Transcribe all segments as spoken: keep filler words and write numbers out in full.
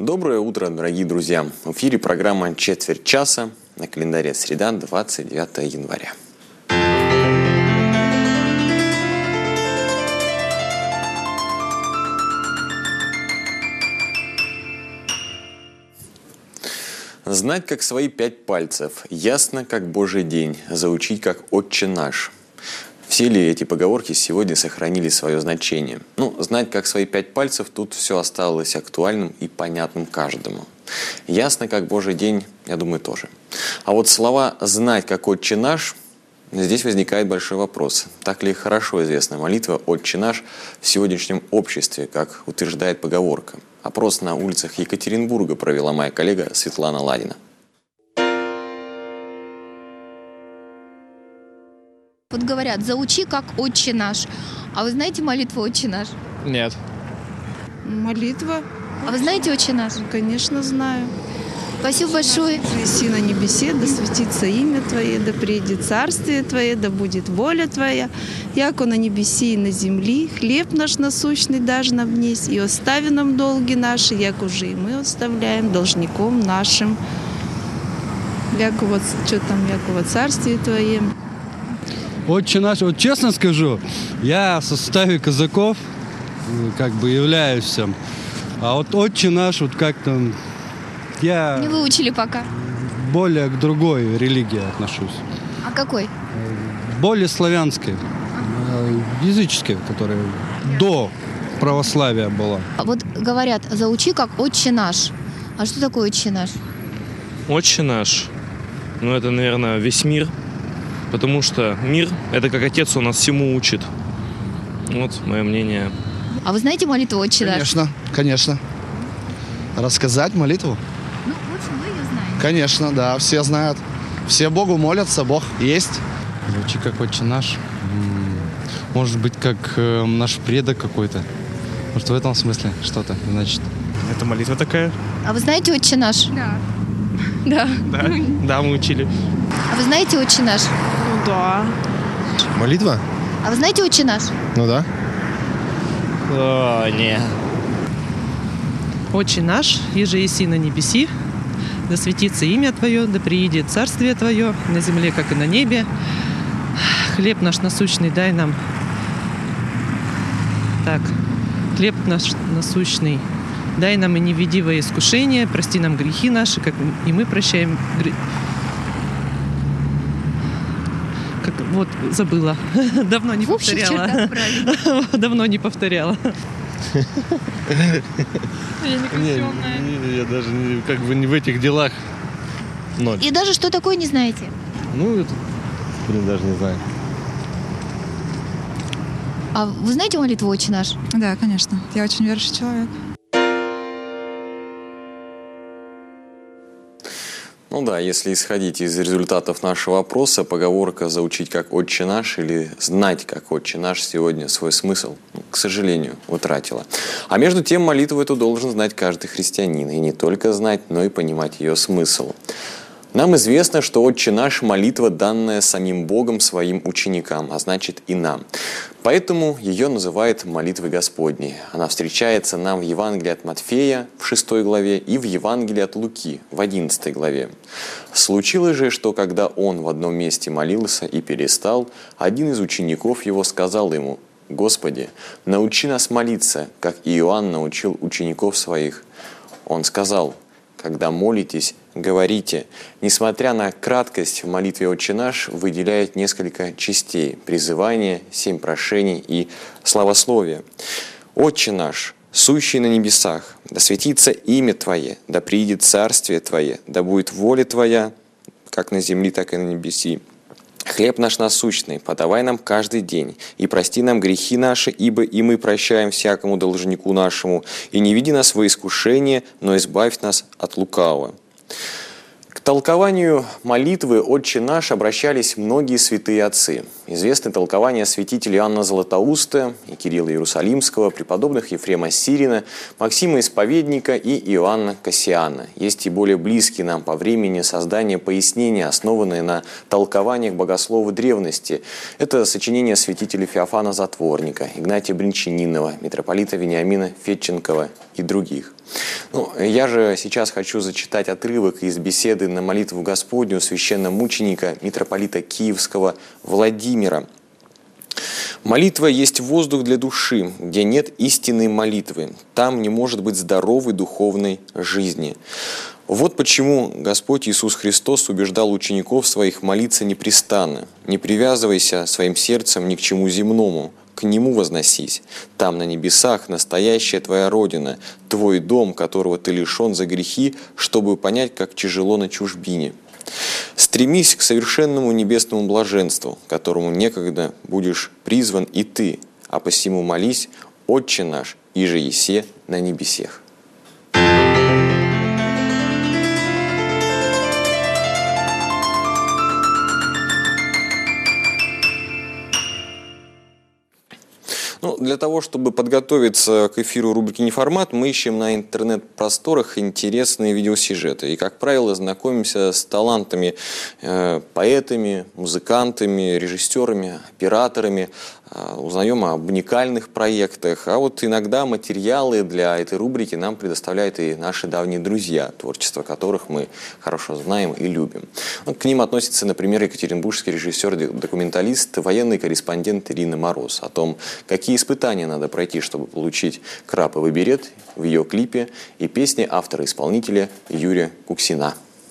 Доброе утро, дорогие друзья! В эфире программа «Четверть часа», на календаре среда, двадцать девятое января. Знать, как свои пять пальцев, ясно, как Божий день, заучить, как Отче наш. Все ли эти поговорки сегодня сохранили свое значение? Ну, знать, как свои пять пальцев, тут все осталось актуальным и понятным каждому. Ясно, как Божий день, я думаю, тоже. А вот слова «знать, как Отче наш», здесь возникает большой вопрос. Так ли хорошо известна молитва «Отче наш» в сегодняшнем обществе, как утверждает поговорка? Опрос на улицах Екатеринбурга провела моя коллега Светлана Ладина. Вот говорят, заучи, как Отче наш. А вы знаете молитву Отче наш? Нет. Молитва? А вы знаете Отче наш? Конечно, знаю. Спасибо большое. Иси на небесе, да светится имя Твое, да приедет царствие Твое, да будет воля Твоя, яко на небеси и на земли, хлеб наш насущный дашь нам днесь, и остави нам долги наши, як уже и мы оставляем должником нашим. Яко, что там, яко царствие Твое. Отче наш, вот честно скажу, я в составе казаков как бы являюсь, а вот Отче наш, вот как-то я Не выучили пока. более к другой религии отношусь. А какой? Более славянской, языческой, которая до православия была. А вот говорят, заучи, как Отче наш. А что такое Отче наш? Отче наш. Ну, это, наверное, весь мир. Потому что мир – это как Отец, он нас всему учит. Вот мое мнение. А вы знаете молитву Отче наш? Конечно, конечно. Рассказать молитву? Ну, в общем, вы ее знаете. Конечно, да, все знают. Все Богу молятся, Бог есть. Звучит как Отче наш. Может быть, как э, наш предок какой-то. Может, в этом смысле что-то значит. Это молитва такая? А вы знаете Отче наш? Да. Да. Да, да, мы учили. А вы знаете Отче наш? Да. Молитва? А вы знаете Отче наш? Ну да. О, не. Отче наш, еже еси на небеси, да светится имя Твое, да приедет царствие Твое, на земле, как и на небе. Хлеб наш насущный дай нам. Так, хлеб наш насущный дай нам и не веди во искушение, прости нам грехи наши, как и мы прощаем грехи. Как, вот, забыла. Давно не В общих повторяла. чертах правильно. Давно не повторяла. Я не, я даже не, как бы не в этих делах. Ноль. И даже что такое не знаете? Ну, это, блин, даже не знаю. А вы знаете молитву Отче наш? Да, конечно. Я очень верующий человек. Ну да, если исходить из результатов нашего опроса, поговорка «заучить как Отче наш» или «знать как Отче наш» сегодня свой смысл, ну, к сожалению, утратила. А между тем молитву эту должен знать каждый христианин. И не только знать, но и понимать ее смысл. Нам известно, что «Отче наш» – молитва, данная самим Богом своим ученикам, а значит и нам. Поэтому ее называют молитвой Господней. Она встречается нам в Евангелии от Матфея в шестой главе и в Евангелии от Луки в одиннадцатой главе. Случилось же, что когда он в одном месте молился и перестал, один из учеников его сказал ему: «Господи, научи нас молиться, как Иоанн научил учеников своих». Он сказал: «Когда молитесь, говорите». Несмотря на краткость, в молитве «Отче наш» выделяет несколько частей – призывание, семь прошений и славословие. «Отче наш, сущий на небесах, да светится имя Твое, да приидет царствие Твое, да будет воля Твоя, как на земле, так и на небеси. Хлеб наш насущный подавай нам каждый день, и прости нам грехи наши, ибо и мы прощаем всякому должнику нашему, и не веди нас во искушение, но избавь нас от лукавого». К толкованию молитвы «Отче наш» обращались многие святые отцы. Известны толкования святителей Иоанна Златоуста и Кирилла Иерусалимского, преподобных Ефрема Сирина, Максима Исповедника и Иоанна Кассиана. Есть и более близкие нам по времени создания пояснения, основанные на толкованиях богословов древности. Это сочинения святителей Феофана Затворника, Игнатия Бринчанинова, митрополита Вениамина Федченкова и других. Ну, я же сейчас хочу зачитать отрывок из беседы на молитву Господню священномученика митрополита Киевского Владимира. «Молитва есть воздух для души, где нет истинной молитвы. Там не может быть здоровой духовной жизни. Вот почему Господь Иисус Христос убеждал учеников своих молиться непрестанно. Не привязывайся своим сердцем ни к чему земному, к Нему возносись. Там на небесах настоящая твоя Родина, твой дом, которого ты лишен за грехи, чтобы понять, как тяжело на чужбине. Стремись к совершенному небесному блаженству, к которому некогда будешь призван и ты, а посему молись, Отче наш, иже есе на небесех». Ну, для того, чтобы подготовиться к эфиру рубрики «Неформат», мы ищем на интернет-просторах интересные видеосюжеты. И, как правило, знакомимся с талантами, э, поэтами, музыкантами, режиссерами, операторами. Э, узнаем об уникальных проектах. А вот иногда материалы для этой рубрики нам предоставляют и наши давние друзья, творчество которых мы хорошо знаем и любим. Ну, к ним относится, например, екатеринбургский режиссер-документалист, военный корреспондент Ирина Мороз. О том, какие испытания надо пройти, чтобы получить краповый берет, в ее клипе и песне автора-исполнителя Юрия Куксина.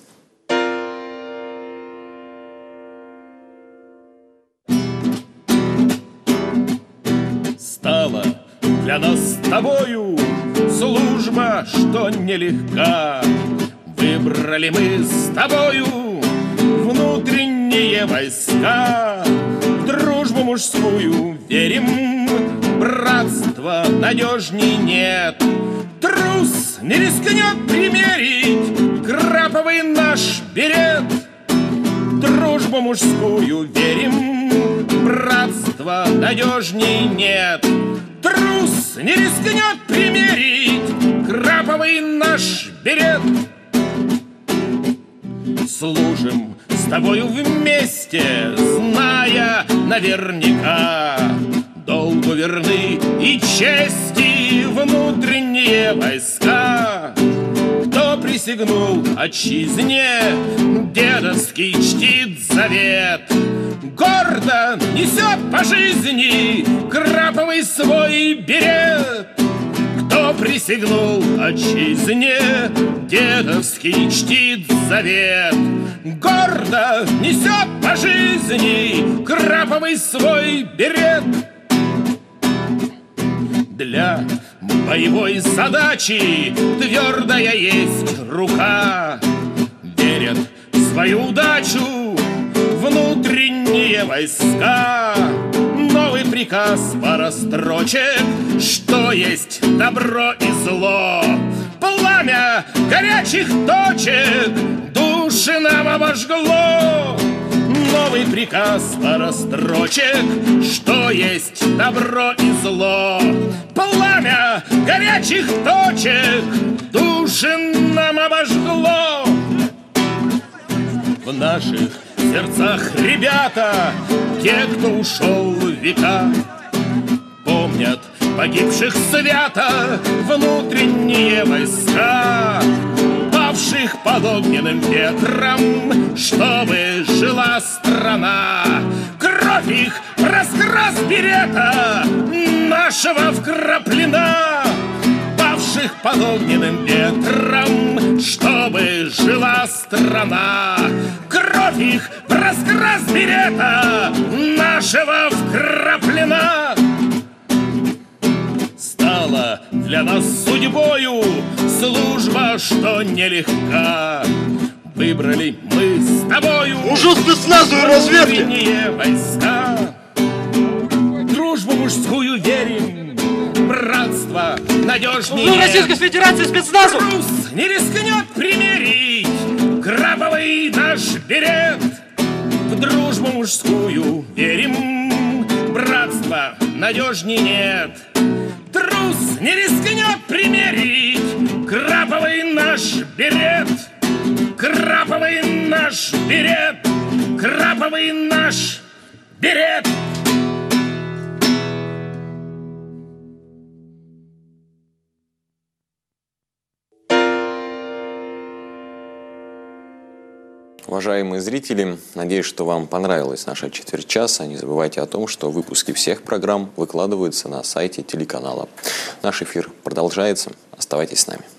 Стала для нас с тобою служба, что нелегка. Выбрали мы с тобою внутренние войска. В дружбу мужскую верим, братства надежней нет. Трус не рискнет примерить краповый наш берет. В дружбу мужскую верим, братства надежней нет. Трус не рискнет примерить краповый наш берет. Служим с тобою вместе, зная наверняка, долгу верны и чести внутренние войска. Кто присягнул отчизне, дедовский чтит завет, гордо несет по жизни краповый свой берет. Кто присягнул отчизне, дедовский чтит завет, гордо несет по жизни краповый свой берет. Для боевой задачи твердая есть рука, верят в свою удачу внутренние войска. Новый приказ, пара строчек, что есть добро и зло. Пламя горячих точек души нам обожгло. Новый приказ, пара строчек, что есть добро и зло. Пламя горячих точек души нам обожгло. В наших сердцах ребята, те, кто ушел в века, помнят погибших свято внутренние войска, павших под огненным ветром, чтобы жила страна. Кровь их раскрас берета нашего вкраплена, павших под огненным ветром, чтобы жила страна. Кровь их в раскрас берета нашего вкраплена. Стала для нас судьбою служба, что нелегка. Выбрали мы с тобою уже спецназу и разведки войска. Дружбу мужскую верим, братство надежнее. Ну, Российской Федерации спецназу! Трус не рискнет примерить краповый наш берет. В дружбу мужскую верим, братства надежней нет. Трус не рискнет примерить краповый наш берет. Краповый наш берет. Краповый наш берет. Уважаемые зрители, надеюсь, что вам понравилась наша четверть часа. Не забывайте о том, что выпуски всех программ выкладываются на сайте телеканала. Наш эфир продолжается. Оставайтесь с нами.